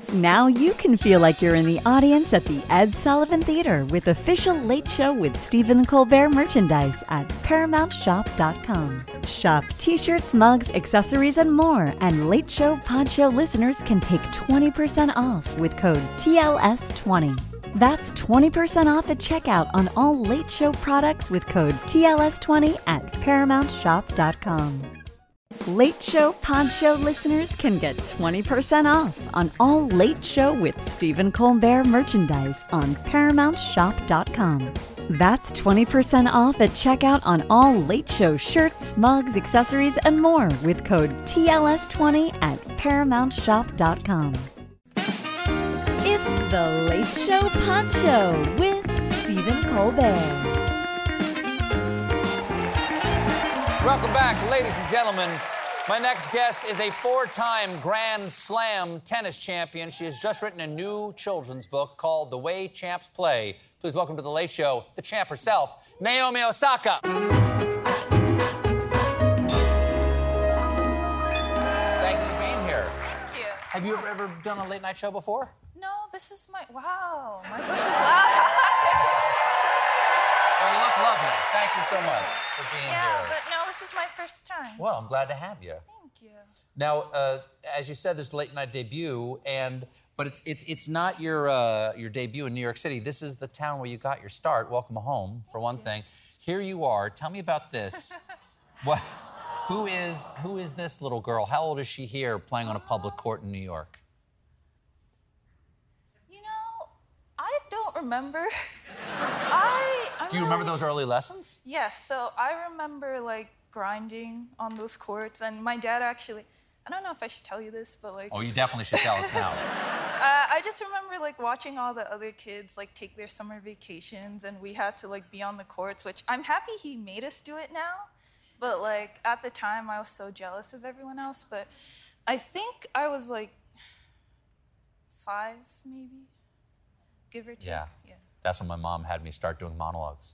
Now you can feel like you're in the audience at the Ed Sullivan Theater with official Late Show with Stephen Colbert merchandise at ParamountShop.com. Shop t-shirts, mugs, accessories, and more. And Late Show Pod Show listeners can take 20% off with code TLS20. That's 20% off at checkout on all Late Show products with code TLS20 at ParamountShop.com. Late Show Pod Show listeners can get 20% off on all Late Show with Stephen Colbert merchandise on ParamountShop.com. That's 20% off at checkout on all Late Show shirts, mugs, accessories, and more with code TLS20 at ParamountShop.com. It's the Late Show Pod Show with Stephen Colbert. Welcome back, ladies and gentlemen. My next guest is a four-time Grand Slam tennis champion. She has just written a new children's book called The Way Champs Play. Please welcome to The Late Show, the champ herself, Naomi Osaka. Thank you for being here. Thank you. Have you ever done a late night show before? No, this is my... Wow. My voice is loud. Well, you look lovely. Thank you so much for being here. Yeah, but no, this is my first time. Well, I'm glad to have you. Thank you. Now, as you said, this late night debut, but it's not your debut in New York City. This is the town where you got your start. Welcome home, for one thing. Here you are. Tell me about this. What? Who is this little girl? How old is she here, playing on a public court in New York? You know, I don't remember. Do you remember those early lessons? Yes. So I remember like grinding on those courts, and my dad actually. I don't know if I should tell you this, but like. Oh, you definitely should tell us now. I just remember like watching all the other kids like take their summer vacations, and we had to like be on the courts, which I'm happy he made us do it now. But like at the time, I was so jealous of everyone else. But I think I was like 5, maybe, give or take. Yeah. That's when my mom had me start doing monologues.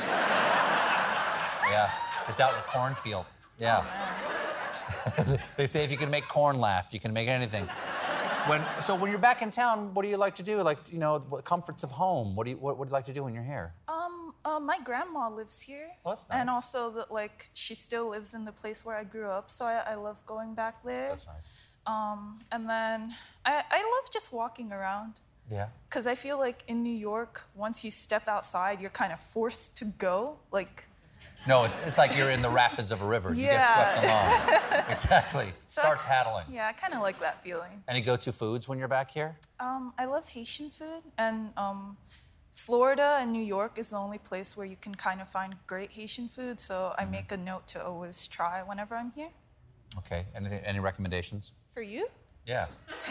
Yeah, just out in a cornfield. Yeah. Oh, They say if you can make corn laugh, you can make anything. So when you're back in town, what do you like to do? Like, you know, comforts of home. What do you like to do when you're here? My grandma lives here. Oh, that's nice. And also, she still lives in the place where I grew up, so I love going back there. That's nice. And then I love just walking around. Yeah. Because I feel like in New York, once you step outside, you're kind of forced to go. Like. No, it's like you're in the rapids of a river. Yeah. You get swept along. Exactly. Start paddling. Yeah, I kind of like that feeling. Any go-to foods when you're back here? I love Haitian food, and Florida and New York is the only place where you can kind of find great Haitian food, so I make a note to always try whenever I'm here. Okay. Any recommendations? For you? Yeah.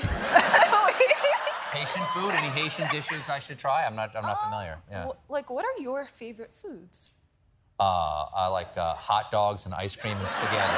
Haitian food? Any Haitian dishes I should try? I'm not familiar. Yeah. Like, what are your favorite foods? I like hot dogs and ice cream and spaghetti.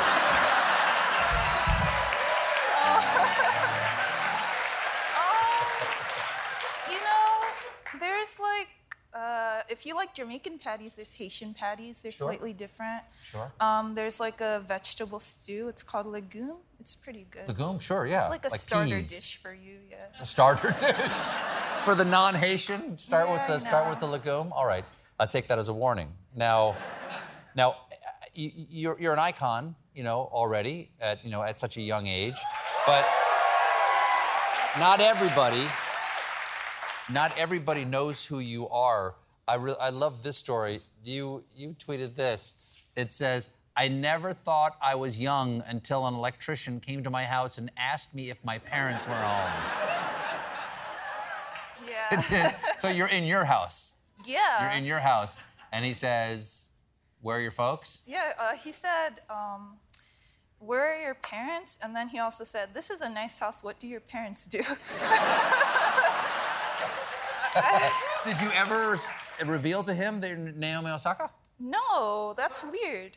You know, there's like, if you like Jamaican patties, there's Haitian patties. They're slightly different. Sure. There's like a vegetable stew. It's called legume. It's pretty good. Legume, sure, yeah. It's like a starter peas. dish for you, yeah. A starter dish for the non-Haitian. Start with the legume. All right, I'll take that as a warning. Now, you're an icon, you know, already at such a young age, but not everybody knows who you are. I love this story. You tweeted this. It says, "I never thought I was young until an electrician came to my house and asked me if my parents were home." Yeah. So you're in your house. Yeah. You're in your house, and he says, "Where are your folks?" Yeah, he said, "Where are your parents?" And then he also said, "This is a nice house. What do your parents do?" Did you ever reveal to him that you're Naomi Osaka? No, that's weird.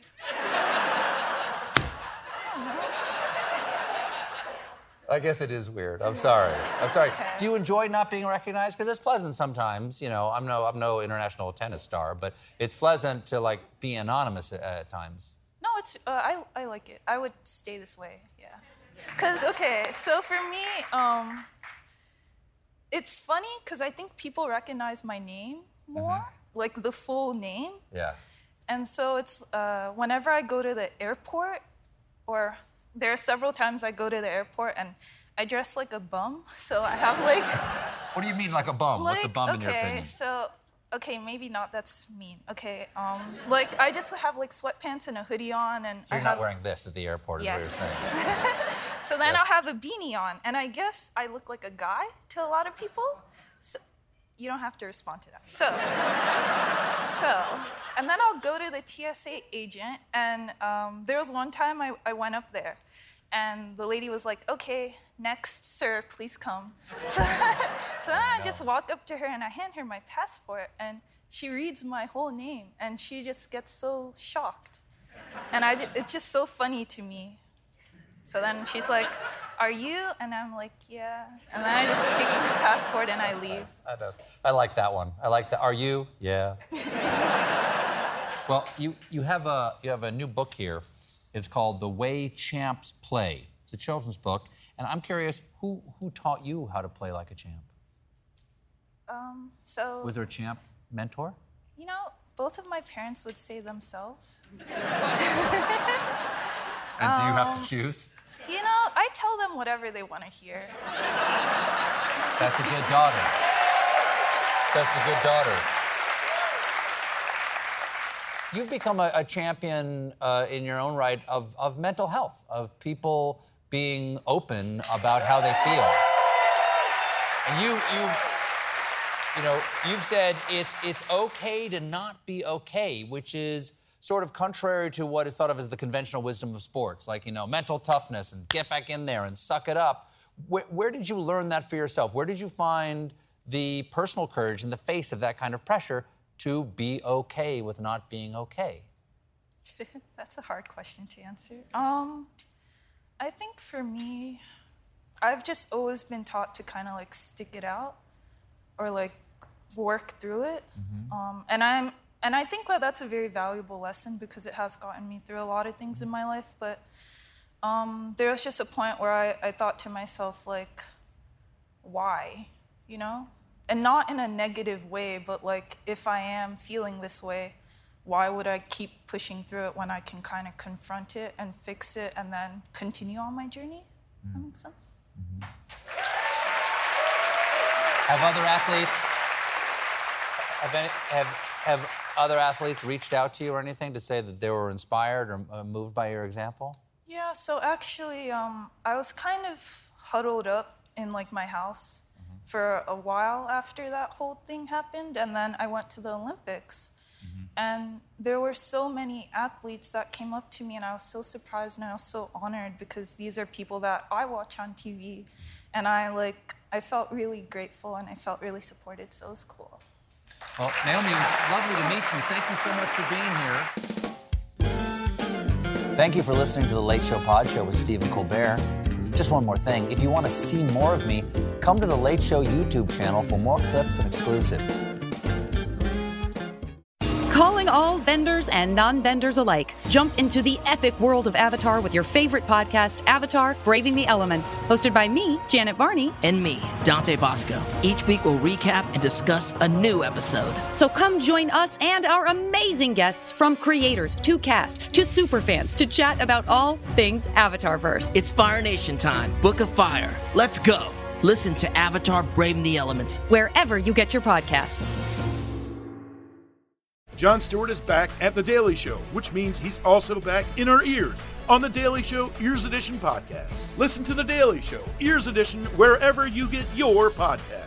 I guess it is weird. I'm sorry. Okay. Okay. Do you enjoy not being recognized? Because it's pleasant sometimes. You know, I'm no international tennis star, but it's pleasant to like be anonymous at times. No, it's I like it. I would stay this way. Yeah. Cause so for me, it's funny because I think people recognize my name more, like the full name. Yeah. And so it's whenever I go to the airport, or there are several times I go to the airport and I dress like a bum. So I have like... What do you mean like a bum? What's a bum in your opinion? Okay, maybe not, that's mean. Okay, like I just have like sweatpants and a hoodie on, and So you're not wearing this at the airport is what you're saying. So then I'll have a beanie on, and I guess I look like a guy to a lot of people. So you don't have to respond to that. And then I'll go to the TSA agent, and there was one time I went up there, and the lady was like, okay, next, sir, please come. So then I just walk up to her and I hand her my passport, and she reads my whole name, and she just gets so shocked. And it's just so funny to me. So then she's like, are you? And I'm like, yeah. And then I just take my passport and I leave. That does. I like that one. I like that. Are you? Yeah. Well, you have a new book here. It's called The Way Champs Play. It's a children's book. And I'm curious, who taught you how to play like a champ? Was there a champ mentor? You know, both of my parents would say themselves. And do you have to choose? You know, I tell them whatever they want to hear. That's a good daughter. That's a good daughter. You've become a champion in your own right of mental health, of people being open about how they feel. And you've said it's okay to not be okay, which is sort of contrary to what is thought of as the conventional wisdom of sports, like, mental toughness and get back in there and suck it up. Where did you learn that for yourself? Where did you find the personal courage in the face of that kind of pressure to be okay with not being okay? That's a hard question to answer. I think for me, I've just always been taught to kind of like stick it out or like work through it. And I think that that's a very valuable lesson because it has gotten me through a lot of things in my life. But there was just a point where I thought to myself, like, why, And not in a negative way, but like, if I am feeling this way, why would I keep pushing through it when I can kind of confront it and fix it and then continue on my journey? That makes sense? Have other athletes, have other athletes reached out to you or anything to say that they were inspired or moved by your example? Yeah, so actually, I was kind of huddled up in like my house for a while after that whole thing happened, and then I went to the Olympics. And there were so many athletes that came up to me, and I was so surprised and I was so honored because these are people that I watch on TV. And I felt really grateful and I felt really supported, so it was cool. Well, Naomi, it was lovely to meet you. Thank you so much for being here. Thank you for listening to The Late Show Pod Show with Stephen Colbert. Just one more thing. If you want to see more of me, come to The Late Show YouTube channel for more clips and exclusives. Calling all benders and non-benders alike. Jump into the epic world of Avatar with your favorite podcast, Avatar: Braving the Elements. Hosted by me, Janet Varney. And me, Dante Bosco. Each week we'll recap and discuss a new episode. So come join us and our amazing guests, from creators to cast to superfans, to chat about all things Avatarverse. It's Fire Nation time. Book of Fire. Let's go. Listen to Avatar: Braving the Elements wherever you get your podcasts. Jon Stewart is back at The Daily Show, which means he's also back in our ears on The Daily Show Ears Edition podcast. Listen to The Daily Show Ears Edition wherever you get your podcasts.